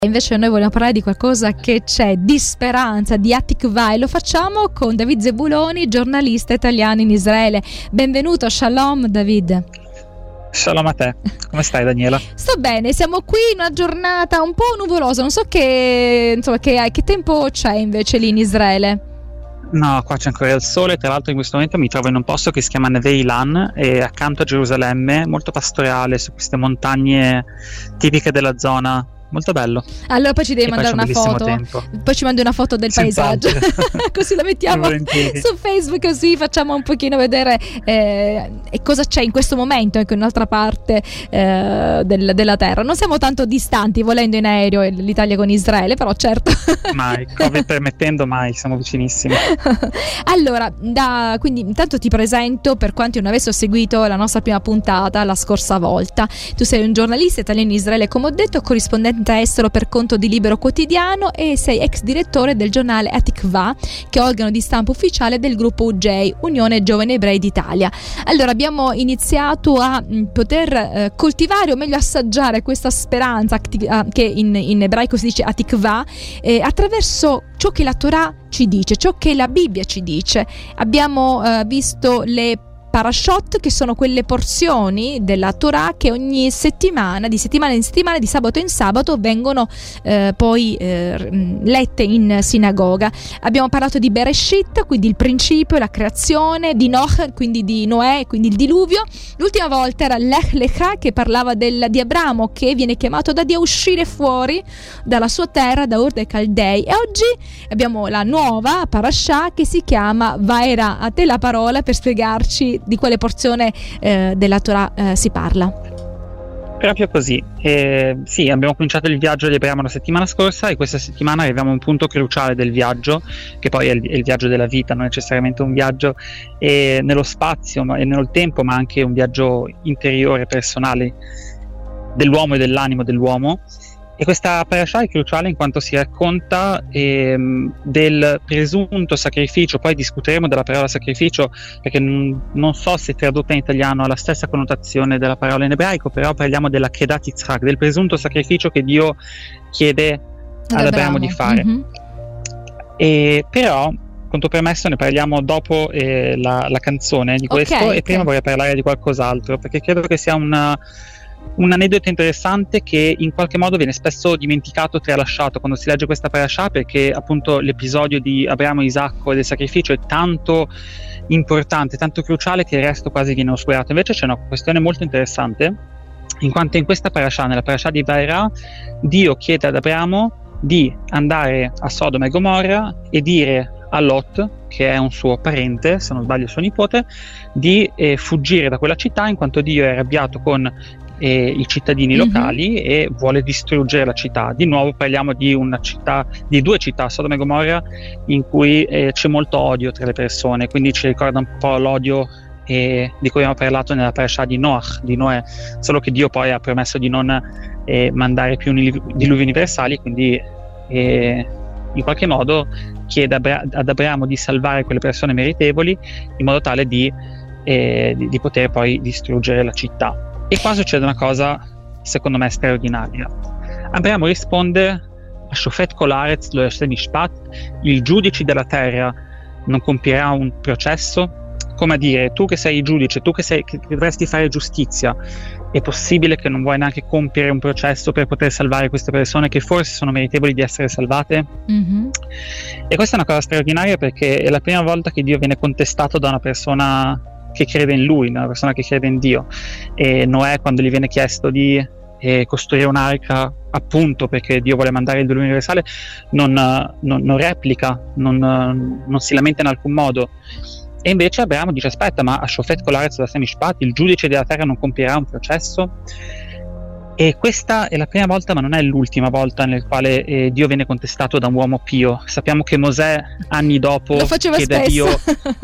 Invece noi vogliamo parlare di qualcosa che c'è di speranza, di Hatikvah, e lo facciamo con David Zebuloni, giornalista italiano in Israele. Benvenuto, shalom David. Shalom a te, come stai Daniela? Sto bene, siamo qui in una giornata un po' nuvolosa, non so che tempo c'è invece lì in Israele. No, qua c'è ancora il sole, tra l'altro in questo momento mi trovo in un posto che si chiama Neve Ilan, e accanto a Gerusalemme, molto pastorale, su queste montagne tipiche della zona. Molto bello. Allora poi ci devi mandare una foto. Tempo. Poi ci mandi una foto del paesaggio. Così la mettiamo su Facebook, così facciamo un pochino vedere cosa c'è in questo momento anche in un'altra parte della terra. Non siamo tanto distanti, volendo, in aereo l'Italia con Israele, però certo. Mai, Covid permettendo, mai, siamo vicinissimi. Allora, quindi intanto ti presento, per quanti non avessero seguito la nostra prima puntata la scorsa volta. Tu sei un giornalista italiano in Israele, come ho detto, corrispondente estero per conto di Libero Quotidiano, e sei ex direttore del giornale Hatikvah, che è organo di stampa ufficiale del gruppo UJ, Unione Giovani Ebrei d'Italia. Allora abbiamo iniziato a poter coltivare, o meglio assaggiare, questa speranza che in ebraico si dice Hatikvah, attraverso ciò che la Torah ci dice, ciò che la Bibbia ci dice. Abbiamo visto le parashot, che sono quelle porzioni della Torah che ogni settimana, di settimana in settimana, di sabato in sabato, vengono poi lette in sinagoga. Abbiamo parlato di Bereshit, quindi il principio, la creazione, di Noach, quindi di Noè, quindi il diluvio. L'ultima volta era Lech Lecha, che parlava di Abramo, che viene chiamato da Dio a uscire fuori dalla sua terra, da Ur dei Caldei. E oggi abbiamo la nuova parashah che si chiama Vaera. A te la parola per spiegarci di quale porzione della Torah si parla. Proprio così. Sì, abbiamo cominciato il viaggio di Abramo la settimana scorsa, e questa settimana arriviamo a un punto cruciale del viaggio, che poi è il viaggio della vita, non necessariamente un viaggio nello spazio e nello tempo, ma anche un viaggio interiore, personale, dell'uomo e dell'animo dell'uomo. E questa parasha è cruciale in quanto si racconta del presunto sacrificio. Poi discuteremo della parola sacrificio, perché non so se tradotta in italiano ha la stessa connotazione della parola in ebraico, però parliamo della Kedat Yitzhak, del presunto sacrificio che Dio chiede ad Abramo di fare. Mm-hmm. E però, quanto premesso, ne parliamo dopo la canzone di questo, e prima vorrei parlare di qualcos'altro, perché credo che sia un aneddoto interessante che in qualche modo viene spesso dimenticato, tralasciato quando si legge questa parasha, perché appunto l'episodio di Abramo e Isacco e del sacrificio è tanto importante, tanto cruciale, che il resto quasi viene oscurato. Invece c'è una questione molto interessante, in quanto in questa parasha, nella parasha di Vaera, Dio chiede ad Abramo di andare a Sodoma e Gomorra e dire a Lot, che è un suo parente, se non sbaglio suo nipote, di fuggire da quella città, in quanto Dio è arrabbiato con i cittadini locali e vuole distruggere la città. Di nuovo parliamo di una città, di due città, Sodoma e Gomorra, in cui c'è molto odio tra le persone, quindi ci ricorda un po' l'odio di cui abbiamo parlato nella parasha di Noach, di Noè, solo che Dio poi ha promesso di non mandare più diluvi universali, quindi in qualche modo chiede ad Abramo di salvare quelle persone meritevoli, in modo tale di poter poi distruggere la città. E qua succede una cosa, secondo me, straordinaria. Abramo risponde a Shofet Kol Haaretz Lo Yaseh Mishpat, il giudice della terra non compierà un processo. Come a dire, tu che sei il giudice, tu che dovresti fare giustizia, è possibile che non vuoi neanche compiere un processo per poter salvare queste persone che forse sono meritevoli di essere salvate? Mm-hmm. E questa è una cosa straordinaria, perché è la prima volta che Dio viene contestato da una persona che crede in lui, una persona che crede in Dio. E Noè, quando gli viene chiesto di costruire un'arca, appunto perché Dio vuole mandare il diluvio universale, non replica, non si lamenta in alcun modo. E invece Abramo dice: aspetta, ma a Shofet Kol Haaretz Lo Yaseh Mishpat, il giudice della terra non compierà un processo? E questa è la prima volta, ma non è l'ultima volta nel quale Dio viene contestato da un uomo pio. Sappiamo che Mosè, anni dopo, lo faceva chiede spesso. a Dio.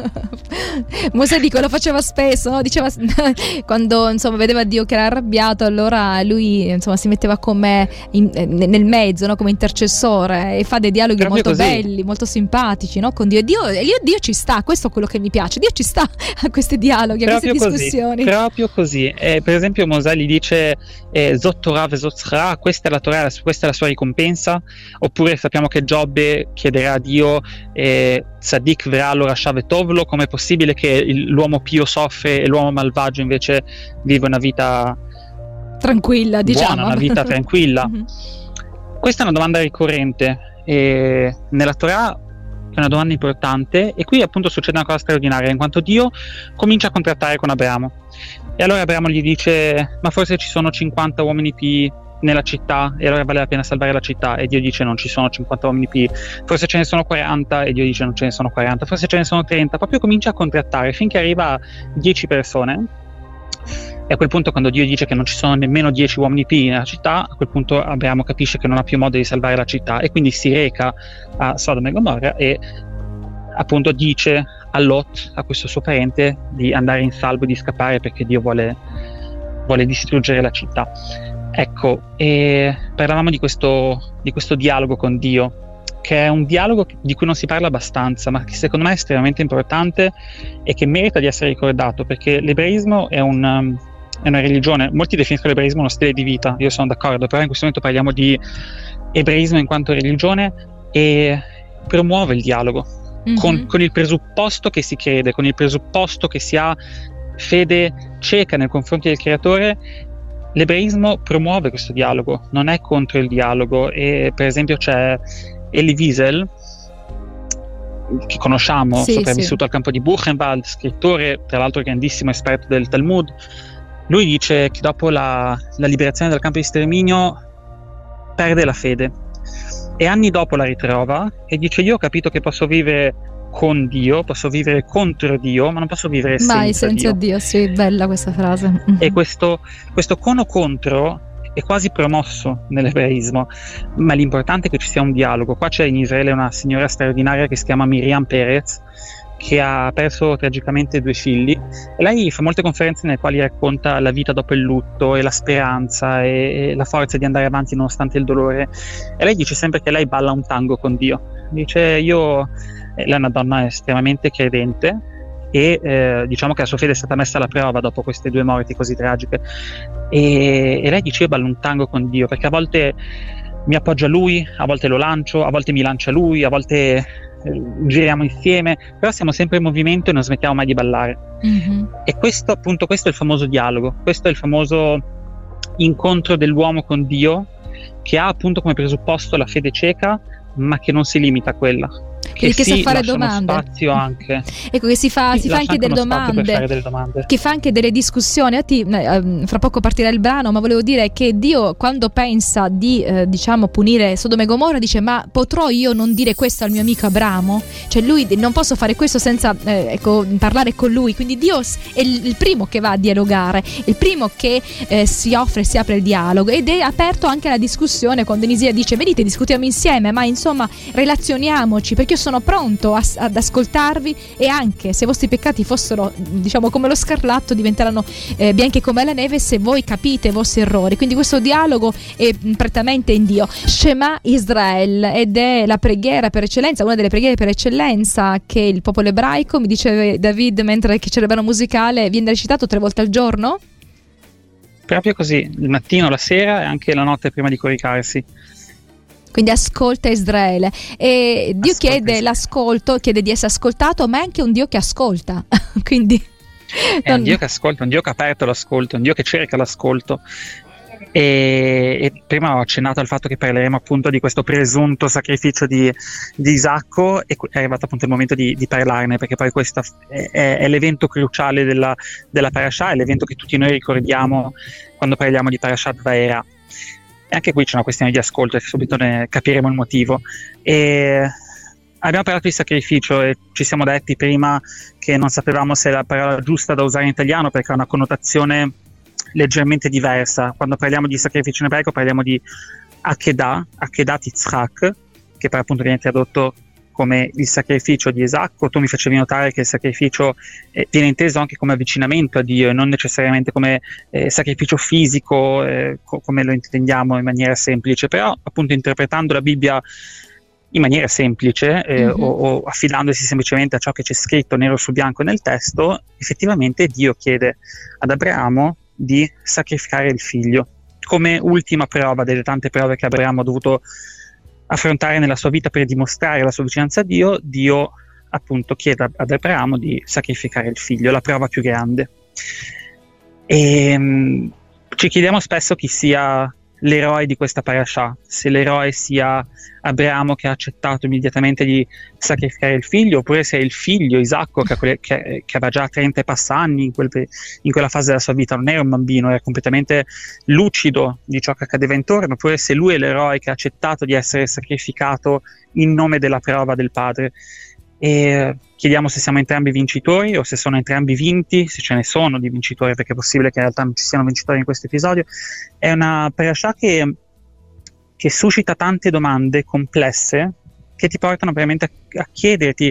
Mosè lo faceva spesso, no? Diceva, quando vedeva Dio che era arrabbiato, allora lui si metteva come nel mezzo, no? Come intercessore, e fa dei dialoghi proprio molto così, belli, molto simpatici, no? Con Dio. Dio ci sta, questo è quello che mi piace. Dio ci sta a questi dialoghi, a queste discussioni. Proprio così. Per esempio Mosè gli dice: Zot Torah vezot schara, questa è la Torah, questa è la sua ricompensa, oppure sappiamo che Giobbe chiederà a Dio Tzadik verà lo rashav tovlo, com'è possibile che l'uomo pio soffre e l'uomo malvagio invece vive una vita tranquilla, diciamo, buona, una vita tranquilla? Questa è una domanda ricorrente nella Torah, è una domanda importante, e qui appunto succede una cosa straordinaria, in quanto Dio comincia a contrattare con Abramo, e allora Abramo gli dice: ma forse ci sono 50 uomini pii nella città, e allora vale la pena salvare la città? E Dio dice: non ci sono 50 uomini pii. Forse ce ne sono 40, e Dio dice: non ce ne sono 40. Forse ce ne sono 30. Proprio comincia a contrattare finché arriva a 10 persone, e a quel punto, quando Dio dice che non ci sono nemmeno 10 uomini pii nella città, a quel punto Abramo capisce che non ha più modo di salvare la città, e quindi si reca a Sodoma e Gomorra e appunto dice a Lot, a questo suo parente, di andare in salvo, di scappare, perché Dio vuole distruggere la città. Ecco, e parlavamo di questo dialogo con Dio, che è un dialogo di cui non si parla abbastanza, ma che secondo me è estremamente importante e che merita di essere ricordato, perché l'ebraismo è una religione. Molti definiscono l'ebraismo uno stile di vita, io sono d'accordo, però in questo momento parliamo di ebraismo in quanto religione, e promuove il dialogo con il presupposto che si crede, con il presupposto che si ha fede cieca nei confronti del Creatore. L'ebraismo promuove questo dialogo, non è contro il dialogo. E per esempio c'è Elie Wiesel, che conosciamo, sopravvissuto al campo di Buchenwald, scrittore, tra l'altro grandissimo esperto del Talmud. Lui dice che dopo la liberazione dal campo di sterminio perde la fede, e anni dopo la ritrova e dice: io ho capito che posso vivere con Dio, posso vivere contro Dio, ma non posso vivere mai senza Dio. Sì, bella questa frase. E questo con o contro è quasi promosso nell'ebraismo, ma l'importante è che ci sia un dialogo. Qua c'è in Israele una signora straordinaria che si chiama Miriam Peretz, che ha perso tragicamente 2 figli, e lei fa molte conferenze nelle quali racconta la vita dopo il lutto e la speranza e la forza di andare avanti nonostante il dolore, e lei dice sempre che lei balla un tango con Dio. Dice: lei è una donna estremamente credente, e diciamo che la sua fede è stata messa alla prova dopo queste 2 morti così tragiche, e lei dice: io ballo un tango con Dio, perché a volte mi appoggio a lui, a volte lo lancio, a volte mi lancia lui, a volte giriamo insieme, però siamo sempre in movimento e non smettiamo mai di ballare. E questo è il famoso dialogo, questo è il famoso incontro dell'uomo con Dio, che ha appunto come presupposto la fede cieca, ma che non si limita a quella, che sa fare domande, spazio anche, ecco, che si fa anche delle domande, che fa anche delle discussioni. Fra poco partirà il brano, ma volevo dire che Dio, quando pensa di punire Sodoma e Gomorra, dice: ma potrò io non dire questo al mio amico Abramo? Cioè lui, non posso fare questo senza parlare con lui. Quindi Dio è il primo che va a dialogare, il primo che si apre il dialogo, ed è aperto anche alla discussione. Quando Denisia dice: venite, discutiamo insieme, ma insomma relazioniamoci, perché io sono pronto ad ascoltarvi, e anche se i vostri peccati fossero come lo scarlatto, diventeranno bianchi come la neve se voi capite i vostri errori. Quindi questo dialogo è prettamente in Dio. Shema Israel, ed è la preghiera per eccellenza, una delle preghiere per eccellenza che il popolo ebraico, mi dice David mentre che c'è il brano musicale, viene recitato 3 volte al giorno? Proprio così, il mattino, la sera e anche la notte prima di coricarsi. Quindi ascolta Israele, e Dio chiede l'ascolto, chiede di essere ascoltato, ma è anche un Dio che ascolta. Quindi è un Dio che ascolta, un Dio che ha aperto l'ascolto, un Dio che cerca l'ascolto. E prima ho accennato al fatto che parleremo appunto di questo presunto sacrificio di Isacco, e è arrivato appunto il momento di parlarne, perché poi questo è l'evento cruciale della parasha, è l'evento che tutti noi ricordiamo quando parliamo di Parashat Vaera. E anche qui c'è una questione di ascolto, e subito ne capiremo il motivo. E abbiamo parlato di sacrificio, e ci siamo detti prima che non sapevamo se è la parola giusta da usare in italiano, perché ha una connotazione leggermente diversa. Quando parliamo di sacrificio in ebraico parliamo di Akedat Yitzhak, che per appunto viene tradotto come il sacrificio di Isacco. Tu mi facevi notare che il sacrificio viene inteso anche come avvicinamento a Dio, e non necessariamente come sacrificio fisico, come lo intendiamo in maniera semplice, però appunto interpretando la Bibbia in maniera semplice, o affidandosi semplicemente a ciò che c'è scritto nero su bianco nel testo, effettivamente Dio chiede ad Abramo di sacrificare il figlio. come ultima prova delle tante prove che Abramo ha dovuto affrontare nella sua vita per dimostrare la sua vicinanza a Dio, Dio appunto chiede ad Abramo di sacrificare il figlio, la prova più grande. E ci chiediamo spesso chi sia l'eroe di questa parasha, se l'eroe sia Abramo che ha accettato immediatamente di sacrificare il figlio, oppure se è il figlio Isacco che aveva già 30 e passa anni in quella fase della sua vita, non era un bambino, era completamente lucido di ciò che accadeva intorno, oppure se lui è l'eroe che ha accettato di essere sacrificato in nome della prova del padre. E chiediamo se siamo entrambi vincitori o se sono entrambi vinti, se ce ne sono di vincitori, perché è possibile che in realtà non ci siano vincitori in questo episodio. È una parasha che suscita tante domande complesse che ti portano veramente a chiederti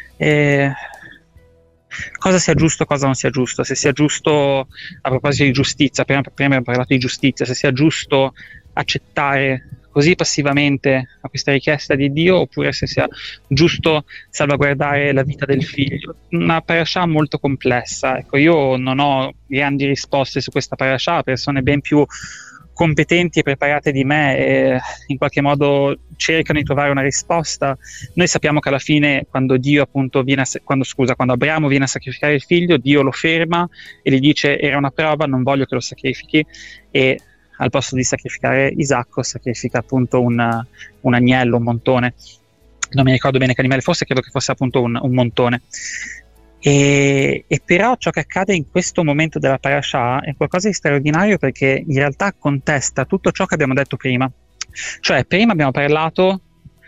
cosa sia giusto e cosa non sia giusto, se sia giusto, a proposito di giustizia, prima abbiamo parlato di giustizia, se sia giusto accettare così passivamente a questa richiesta di Dio, oppure se sia giusto salvaguardare la vita del figlio. Una parasha molto complessa. Ecco, io non ho grandi risposte su questa parasha, persone ben più competenti e preparate di me in qualche modo cercano di trovare una risposta. Noi sappiamo che alla fine quando Abramo viene a sacrificare il figlio, Dio lo ferma e gli dice: era una prova, non voglio che lo sacrifichi, e al posto di sacrificare Isacco sacrifica appunto un agnello, un montone, non mi ricordo bene che animale fosse, credo che fosse appunto un montone. E però ciò che accade in questo momento della parasha è qualcosa di straordinario, perché in realtà contesta tutto ciò che abbiamo detto prima. Cioè, prima abbiamo parlato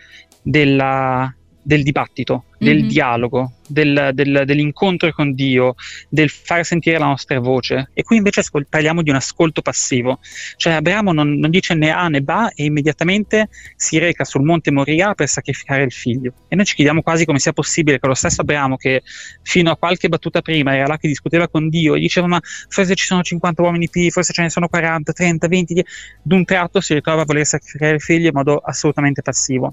del dibattito, del dialogo, dell'incontro con Dio, del far sentire la nostra voce, e qui invece parliamo di un ascolto passivo. Cioè Abramo non dice né A né B e immediatamente si reca sul monte Moria per sacrificare il figlio, e noi ci chiediamo quasi come sia possibile che lo stesso Abramo, che fino a qualche battuta prima era là che discuteva con Dio e diceva ma forse ci sono 50 uomini più, forse ce ne sono 40, 30, 20, d'un tratto si ritrova a voler sacrificare il figlio in modo assolutamente passivo.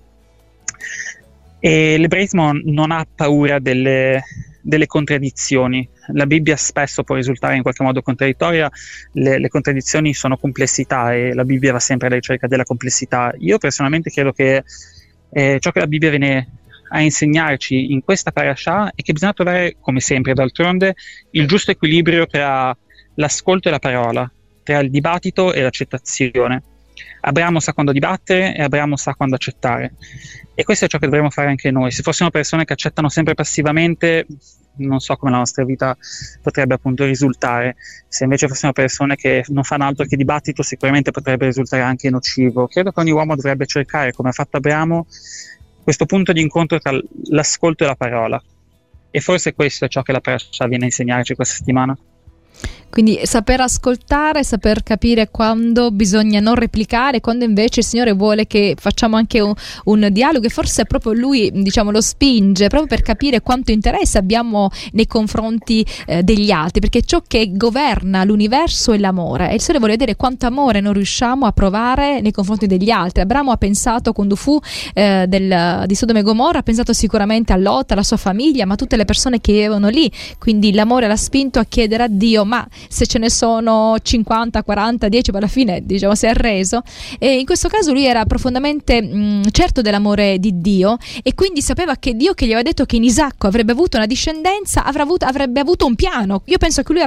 E l'ebraismo non ha paura delle contraddizioni. La Bibbia spesso può risultare in qualche modo contraddittoria, le contraddizioni sono complessità e la Bibbia va sempre alla ricerca della complessità. Io personalmente credo che ciò che la Bibbia viene a insegnarci in questa parasha è che bisogna trovare, come sempre d'altronde, il giusto equilibrio tra l'ascolto e la parola, tra il dibattito e l'accettazione. Abramo sa quando dibattere e Abramo sa quando accettare, e questo è ciò che dovremmo fare anche noi. Se fossimo persone che accettano sempre passivamente, non so come la nostra vita potrebbe appunto risultare. Se invece fossimo persone che non fanno altro che dibattito, sicuramente potrebbe risultare anche nocivo. Credo che ogni uomo dovrebbe cercare, come ha fatto Abramo, questo punto di incontro tra l'ascolto e la parola, e forse questo è ciò che la parasha viene a insegnarci questa settimana. Quindi saper ascoltare, saper capire quando bisogna non replicare, quando invece il Signore vuole che facciamo anche un dialogo, e forse proprio Lui, diciamo, lo spinge proprio per capire quanto interesse abbiamo nei confronti degli altri, perché ciò che governa l'universo è l'amore, e il Signore vuole vedere quanto amore non riusciamo a provare nei confronti degli altri. Abramo ha pensato, quando fu di Sodoma e Gomorra, ha pensato sicuramente a Lot, alla sua famiglia, ma a tutte le persone che vivevano lì, quindi l'amore l'ha spinto a chiedere a Dio: ma se ce ne sono 50, 40, 10, poi alla fine, diciamo, si è arreso. E in questo caso lui era profondamente certo dell'amore di Dio, e quindi sapeva che Dio, che gli aveva detto che in Isacco avrebbe avuto una discendenza, avrebbe avuto un piano. Io penso che lui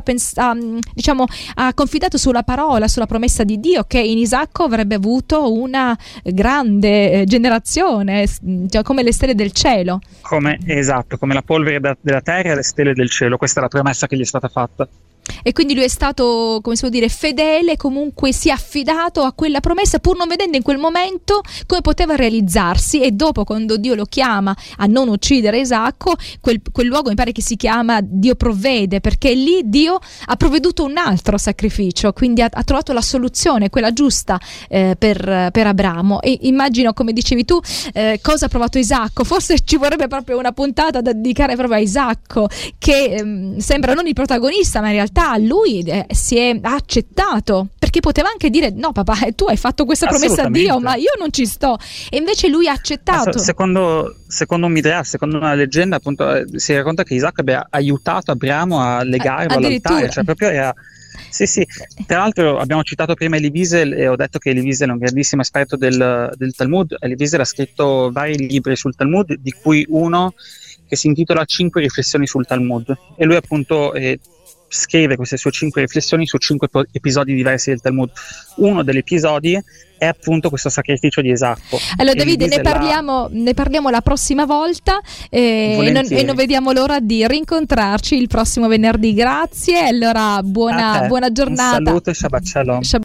ha confidato sulla parola, sulla promessa di Dio, che in Isacco avrebbe avuto una grande generazione, cioè, come le stelle del cielo. Come la polvere della terra e le stelle del cielo. Questa è la promessa che gli è stata fatta. E quindi lui è stato, come si può dire, fedele, comunque si è affidato a quella promessa, pur non vedendo in quel momento come poteva realizzarsi. E dopo, quando Dio lo chiama a non uccidere Isacco, quel luogo mi pare che si chiama Dio provvede, perché lì Dio ha provveduto un altro sacrificio, quindi ha trovato la soluzione, quella giusta per Abramo. E immagino, come dicevi tu, cosa ha provato Isacco. Forse ci vorrebbe proprio una puntata da dedicare proprio a Isacco, che sembra non il protagonista, ma in realtà lui si è accettato, perché poteva anche dire: no papà, tu hai fatto questa promessa a Dio, ma io non ci sto. E invece lui ha accettato. Secondo un Midrash, secondo una leggenda, appunto, si racconta che Isacco abbia aiutato Abramo a legarlo all'altare, cioè proprio Sì, tra l'altro abbiamo citato prima Elie Wiesel e ho detto che Elie Wiesel è un grandissimo esperto del Talmud. Elie Wiesel ha scritto vari libri sul Talmud, di cui uno che si intitola 5 riflessioni sul Talmud, e lui appunto scrive queste sue 5 riflessioni su 5 episodi diversi del Talmud. Uno degli episodi è appunto questo sacrificio di Esacco. Allora Davide, ne parliamo la prossima volta e non vediamo l'ora di rincontrarci il prossimo venerdì. Grazie, allora buona giornata. Un saluto e Shabbat Shalom.